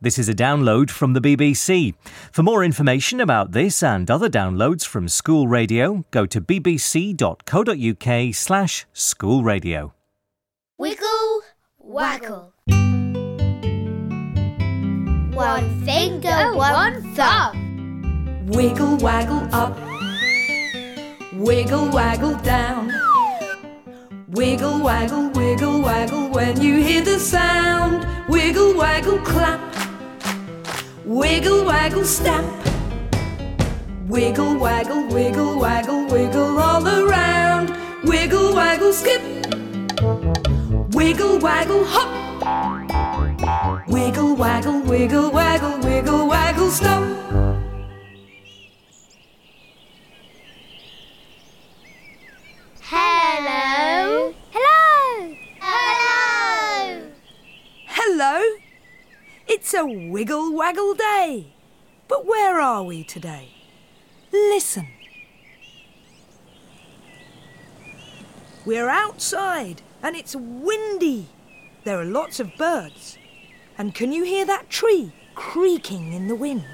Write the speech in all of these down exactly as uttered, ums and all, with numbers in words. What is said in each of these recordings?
This is a download from the B B C. For more information about this and other downloads from School Radio, go to bbc.co.uk slash school radio. Wiggle, waggle. One finger, one thumb. Wiggle, waggle up. Wiggle, waggle down. Wiggle, waggle, wiggle, waggle when you hear the sound. Wiggle, waggle, clap. Wiggle, waggle, stamp. Wiggle, waggle, wiggle, waggle, wiggle all around. Wiggle, waggle, skip. Wiggle, waggle, hop. Wiggle, waggle, wiggle, waggle, wiggle, waggle, stop. Hello. Hello. Hello. Hello. It's a wiggle waggle day. But where are we today? Listen. We're outside and it's windy. There are lots of birds. And can you hear that tree creaking in the wind?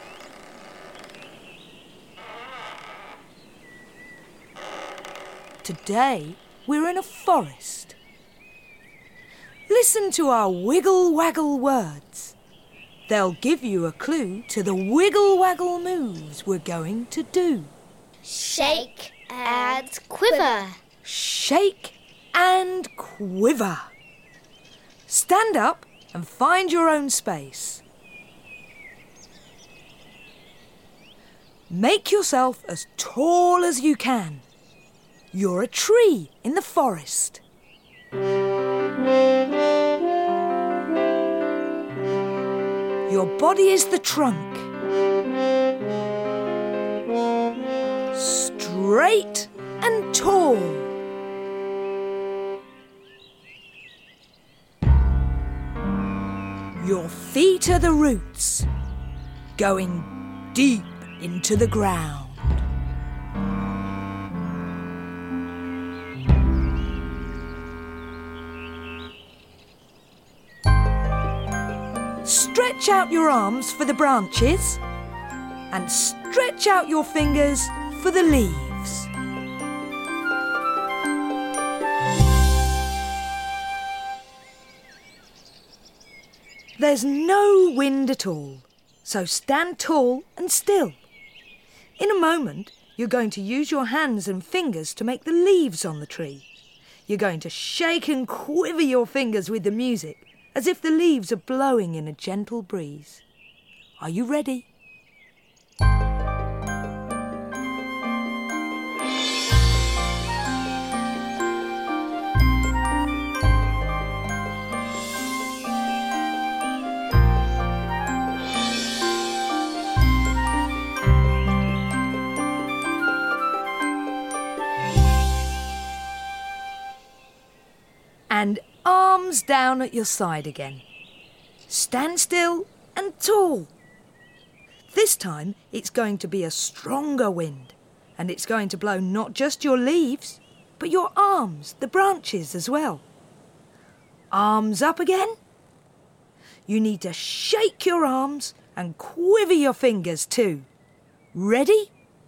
Today, we're in a forest. Listen to our wiggle-waggle words. They'll give you a clue to the wiggle-waggle moves we're going to do. Shake and quiver. Shake and quiver. Stand up and find your own space. Make yourself as tall as you can. You're a tree in the forest. Your body is the trunk. Straight and tall. Your feet are the roots, going deep into the ground. Stretch out your arms for the branches and stretch out your fingers for the leaves. There's no wind at all, so stand tall and still. In a moment, you're going to use your hands and fingers to make the leaves on the tree. You're going to shake and quiver your fingers with the music, as if the leaves are blowing in a gentle breeze. Are you ready? And arms down at your side again. Stand still and tall. This time it's going to be a stronger wind, and it's going to blow not just your leaves, but your arms, the branches as well. Arms up again. You need to shake your arms and quiver your fingers too. Ready?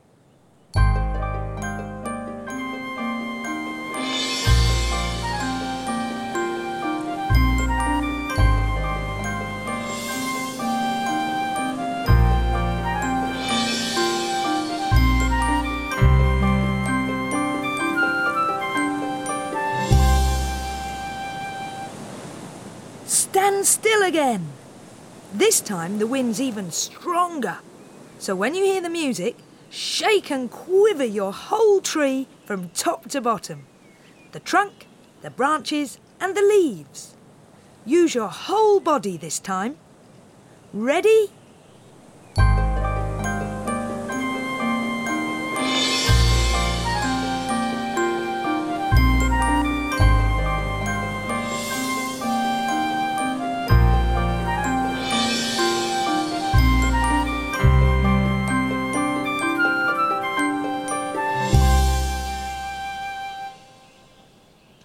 Stand still again. This time the wind's even stronger. So when you hear the music, shake and quiver your whole tree from top to bottom. The trunk, the branches and the leaves. Use your whole body this time. Ready?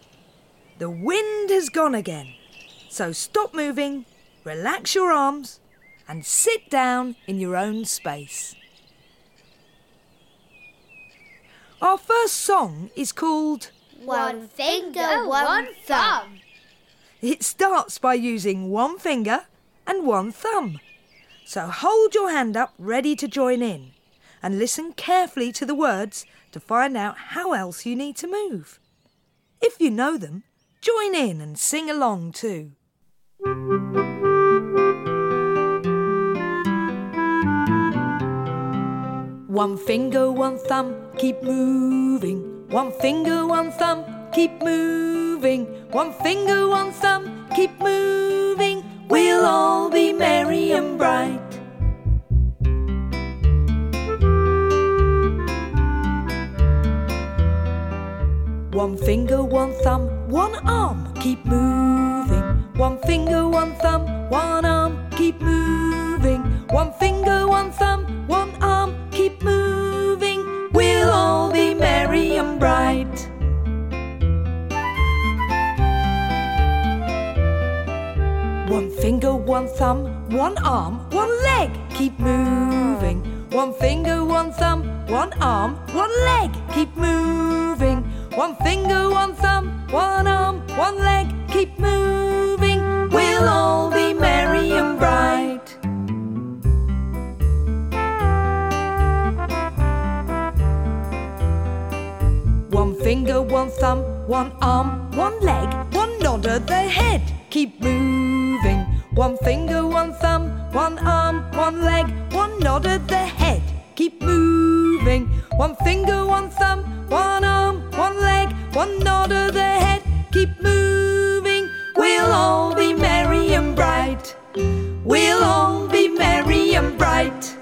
The wind has gone again, so stop moving, relax your arms and sit down in your own space. Our first song is called One Finger, One Thumb. It starts by using one finger and one thumb. So hold your hand up ready to join in and listen carefully to the words to find out how else you need to move. If you know them, join in and sing along too. One finger, one thumb, keep moving. One finger, one thumb, keep moving. One finger, one thumb, keep moving. We'll all be merry and bright. One finger, one thumb, one arm, keep moving. One finger, one thumb, one arm, keep moving. One finger, one thumb, one arm, keep moving. We'll all be merry and bright. One finger, one thumb, one arm, one leg, keep moving. One finger, one thumb, one arm, one leg, keep moving. One finger, one thumb, one arm, one leg, keep moving. We'll all be merry and bright. One finger, one thumb, one arm, one leg, one nod of the head, keep moving. One finger, one thumb, one arm, one leg, one nod of the head, keep moving. One finger, one thumb, one arm, one leg, one nod of the head, keep moving. We'll all be merry and bright. We'll all be merry and bright.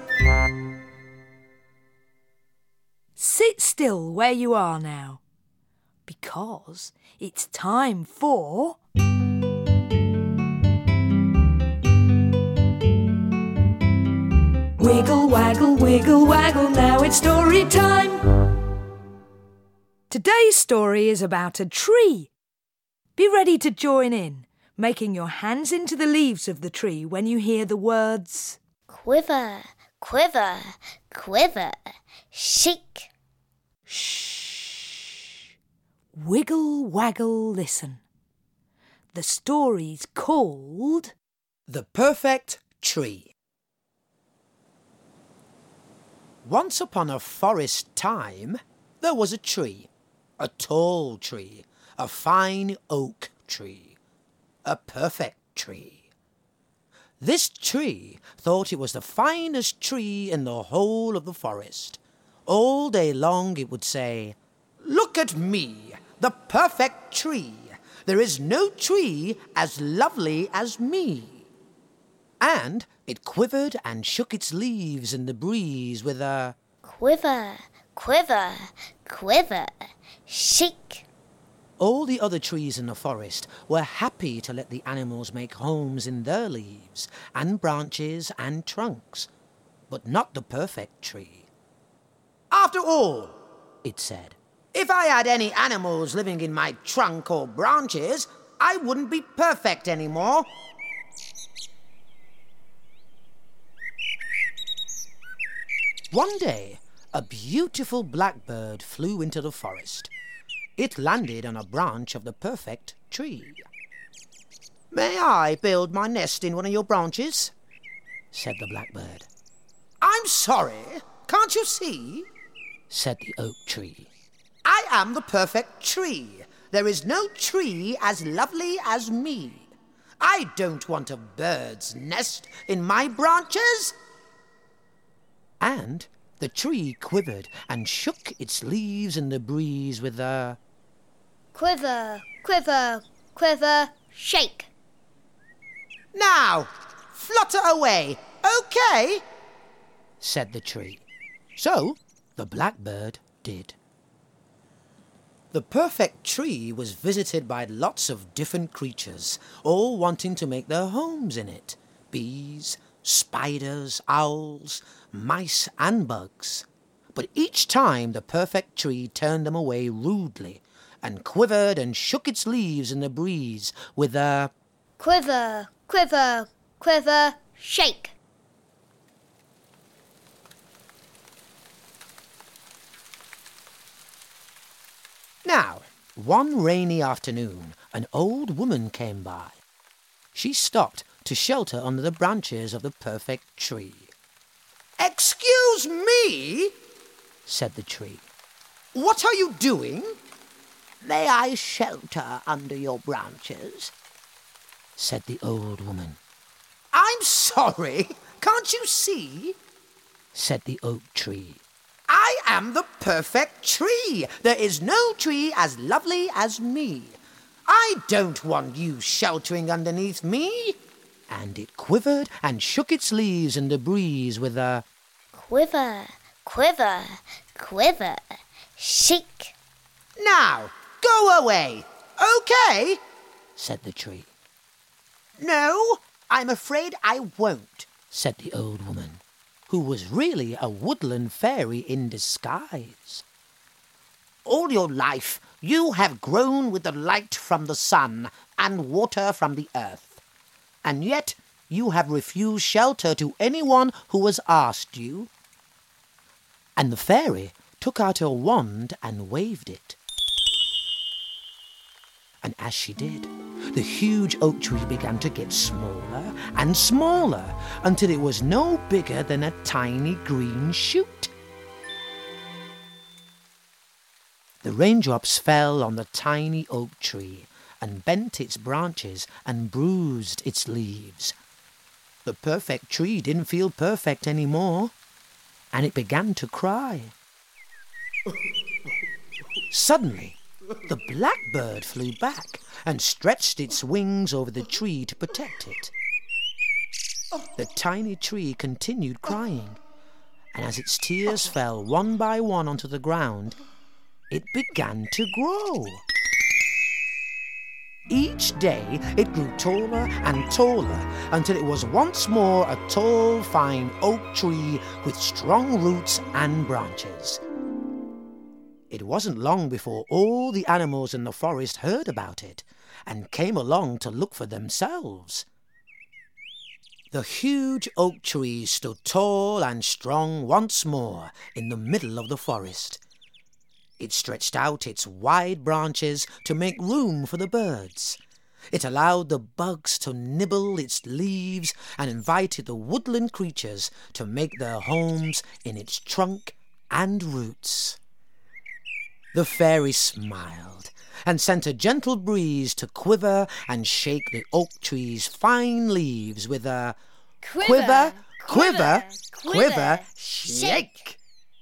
Sit still where you are now, because it's time for... Wiggle, waggle, wiggle, waggle, now it's story time. Today's story is about a tree. Be ready to join in, making your hands into the leaves of the tree when you hear the words Quiver, quiver, quiver, shake. Shh. Wiggle, waggle, listen. The story's called The Perfect Tree. Once upon a forest time, there was a tree, a tall tree, a fine oak tree, a perfect tree. This tree thought it was the finest tree in the whole of the forest. All day long it would say, "Look at me, the perfect tree. There is no tree as lovely as me." And it quivered and shook its leaves in the breeze with a Quiver, quiver, quiver, shake. All the other trees in the forest were happy to let the animals make homes in their leaves and branches and trunks, but not the perfect tree. "After all," it said, "if I had any animals living in my trunk or branches, I wouldn't be perfect anymore." One day, a beautiful blackbird flew into the forest. It landed on a branch of the perfect tree. "May I build my nest in one of your branches?" said the blackbird. "I'm sorry, can't you see?" said the oak tree. "I am the perfect tree. There is no tree as lovely as me. I don't want a bird's nest in my branches." And the tree quivered and shook its leaves in the breeze with a Quiver, quiver, quiver, shake. "Now, flutter away, okay?" said the tree. So the blackbird did. The perfect tree was visited by lots of different creatures, all wanting to make their homes in it. Bees, spiders, owls, mice and bugs. But each time the perfect tree turned them away rudely and quivered and shook its leaves in the breeze with a Quiver, quiver, quiver, shake. Now, one rainy afternoon, an old woman came by. She stopped to shelter under the branches of the perfect tree. "Excuse me," said the tree. "What are you doing?" "May I shelter under your branches?" said the old woman. "I'm sorry, can't you see?" said the oak tree. "I am the perfect tree. There is no tree as lovely as me. I don't want you sheltering underneath me." And it quivered and shook its leaves in the breeze with a quiver, quiver, quiver, shake. "Now, go away, okay?" said the tree. "No, I'm afraid I won't," said the old woman, who was really a woodland fairy in disguise. "All your life you have grown with the light from the sun and water from the earth, and yet you have refused shelter to anyone who has asked you." And the fairy took out her wand and waved it. And as she did, the huge oak tree began to get smaller and smaller until it was no bigger than a tiny green shoot. The raindrops fell on the tiny oak tree and bent its branches and bruised its leaves. The perfect tree didn't feel perfect anymore, and it began to cry. Suddenly, the blackbird flew back and stretched its wings over the tree to protect it. The tiny tree continued crying, and as its tears fell one by one onto the ground, it began to grow. Each day it grew taller and taller until it was once more a tall, fine oak tree with strong roots and branches. It wasn't long before all the animals in the forest heard about it and came along to look for themselves. The huge oak tree stood tall and strong once more in the middle of the forest. It stretched out its wide branches to make room for the birds. It allowed the bugs to nibble its leaves and invited the woodland creatures to make their homes in its trunk and roots. The fairy smiled and sent a gentle breeze to quiver and shake the oak tree's fine leaves with a Quiver, quiver, quiver, quiver, quiver, quiver, shake.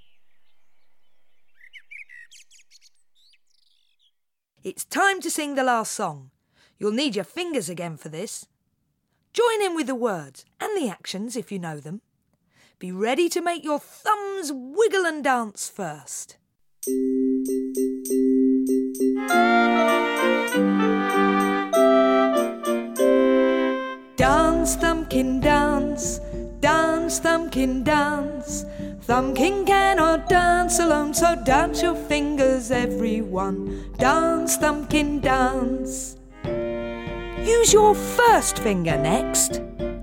It's time to sing the last song. You'll need your fingers again for this. Join in with the words and the actions if you know them. Be ready to make your thumbs wiggle and dance first. Dance, Thumbkin, dance. Dance, Thumbkin, dance. Thumbkin cannot dance alone, so dance your fingers, everyone. Dance, Thumbkin, dance. Use your first finger next.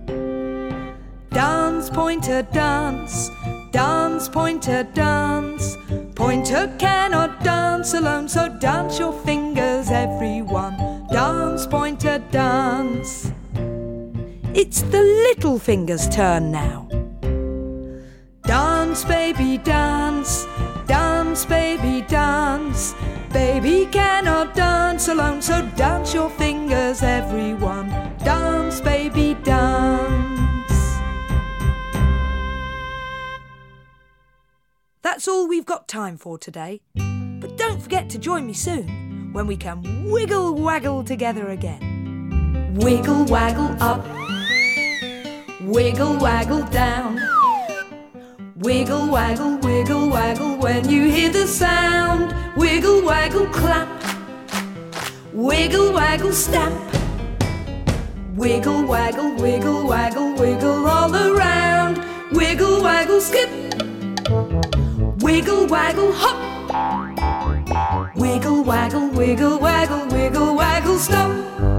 Dance, Pointer, dance. Dance, Pointer, dance. Pointer cannot dance alone, so dance your fingers, everyone. Dance, Pointer, dance. It's the little finger's turn now. Dance, baby, dance. Dance, baby, dance. Baby cannot dance alone, so dance your fingers, everyone. Dance, baby, dance. That's all we've got time for today. But don't forget to join me soon when we can wiggle waggle together again. Wiggle waggle up. Wiggle waggle down. Wiggle waggle, wiggle waggle when you hear the sound. Wiggle waggle clap. Wiggle waggle stamp. Wiggle waggle, wiggle waggle, wiggle all around. Wiggle waggle skip. Wiggle waggle hop. Wiggle waggle, wiggle waggle, wiggle waggle stop.